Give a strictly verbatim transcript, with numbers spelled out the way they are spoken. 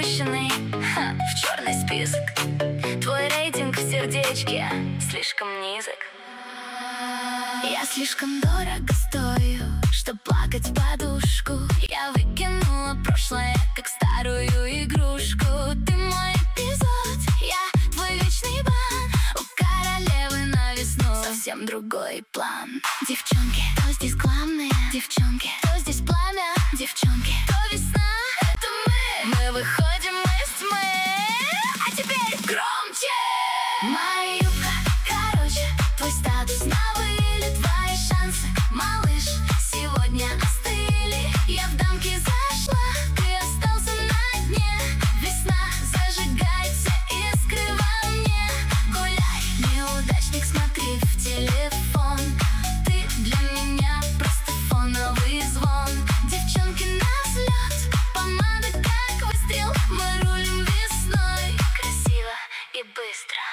допущенный ха, в черный список. Твой рейтинг в сердечке слишком низок. Я слишком дорого стою, чтоб плакать в подушку. Я выкинула прошлое, как старую игрушку. Ты мой эпизод, я твой вечный бан. У королевы на весну совсем другой план. Девчонки, кто здесь главные? Девчонки, кто здесь пламя? Девчонки, кто весна? Это мы. Мы выходим из тьмы. А теперь громче. Моя юбка короче, твой статус на вылет. Твои шансы, малыш, сегодня остыли. Я в дамки зашла, ты остался на дне. Весна, зажигается искры во мне. Гуляй, неудачник, смотри в телефон. Ты для меня просто фоновый звон. Девчонки на взлет, помада как выстрел. Мы рулим весной, красиво и быстро.